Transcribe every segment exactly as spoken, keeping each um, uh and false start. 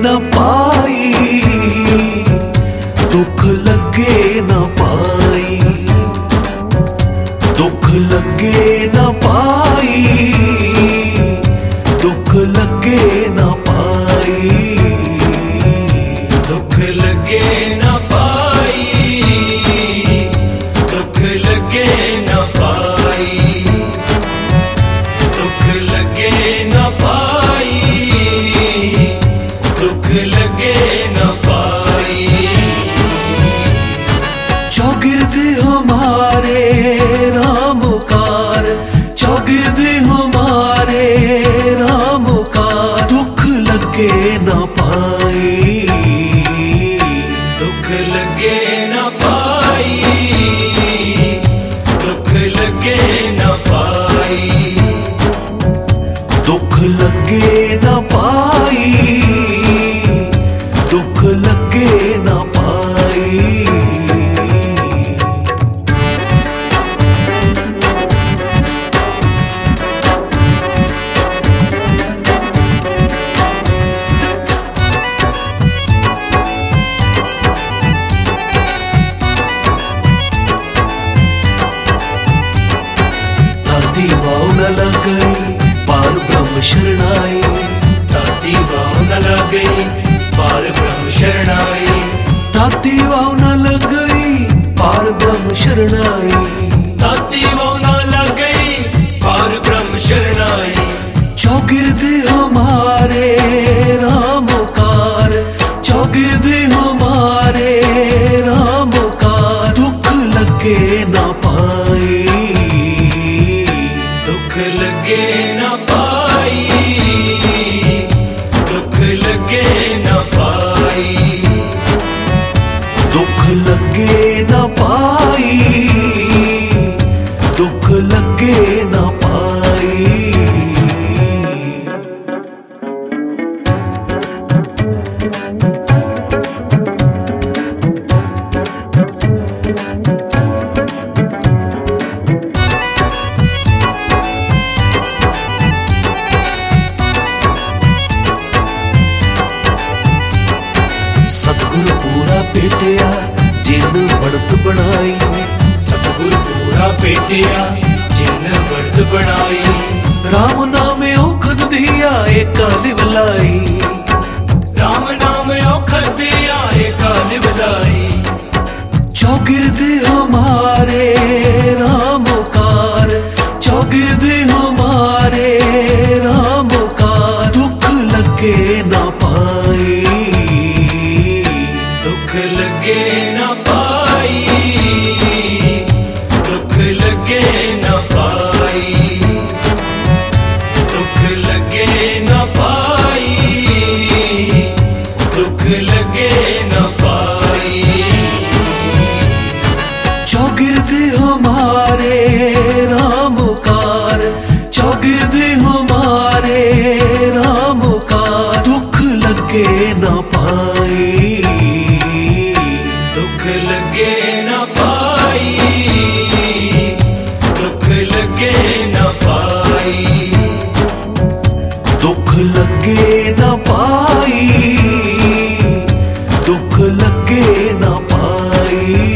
न पाई, दुख लगे न पाई, दुख लगे न पाई, दुख लगे न पाई, दुख लगे न पाई, दुख लगे न पाई, दुख लगे न पाई, दुख लगे न पाई। चौगिर्द हमारे रामकार, चौगिर्द हमारे रामकार, दुख लगे न पाई, दुख लगे न पाई, दुख लगे न पाई, दुख लगे न पाई, दुख लगे न पाई। ताती वाव न लग गई पार ब्रह्म शरणाई, ताती वाव न लग गई पार ब्रह्म शरणाई, ताती वाव न लग गई पार ब्रह्म शरणाई, ताती वाव न लग गई पार ब्रह्म शरणाई। चौगिर्द हमारे रामकार, चौगिर्द हमारे रामकार, दुख लगे न पाई, दुख लगे न पाई, दुख लगे न पाई, दुख लगे न पाई, दुख लगे न पाई। सतगुरु पूरा पेटिया जिन बढ़त बनाई, सतगुरु पूरा पेटिया जिन बढ़त बनाई, राम नामे औखद दिया एक लिवलाई, राम नाम औखद दिया एक लिवलाई। चौगिर्द हमारे रामकार, चौगिर्द हमारे रामकार, दुख लगे न पाई, दुख लगे न पाई, दुख लगे न पाई, दुख लगे न पाई, दुख लगे न पाई। चौगिर्द हमारे रामकार, चौगिर्द हमारे रामकार, दुख लगे न पाई, दुख लगे न पाई, दुख लगे न पाई, दुख लगे न पाई, दुख लगे न पाई।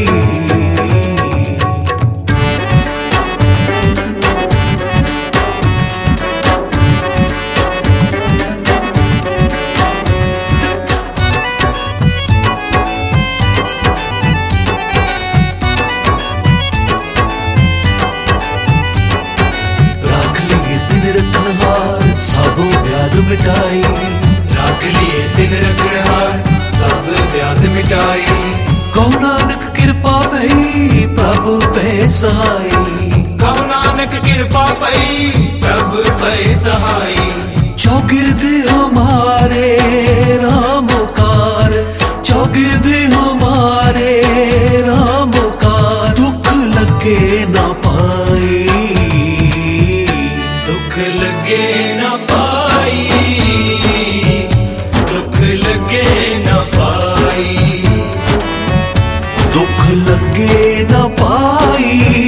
राख लिए दिन रखनहार सबो व्याध मिटाई, राख लिए दिन रखनहार सब व्याध मिटाई, कहो नानक कृपा भई प्रभु पे सहाई, कहो नानक कृपा पई प्रभु पै सहाई। चौगिर्द हमारे रामकार, चौगिर्द हमारे रामकार, दुख लगे न पाई, दुख लगे न पाई, दुख लगे न पाई, दुख लगे न पाई,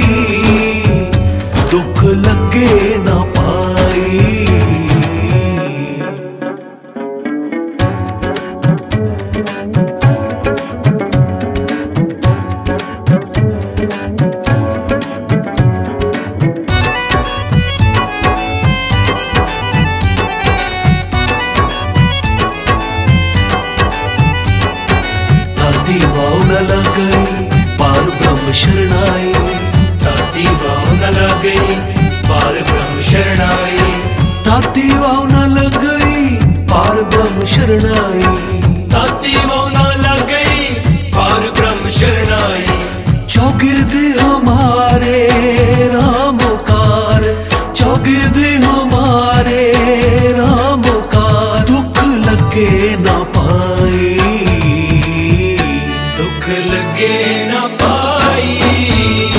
दुख लगे न पाई। शरणाई। ताती वाव न लग गई पार ब्रह्म शरणाई। ताती वाव न लग गई पार ब्रह्म शरणाई। ताती वाव न लग गई पार ब्रह्म शरणाई। चौगिर्द हमारे रामकार, चौगिर्द हमारे रामकार, दुख लगे ना पाई, दुख लगे न पाई।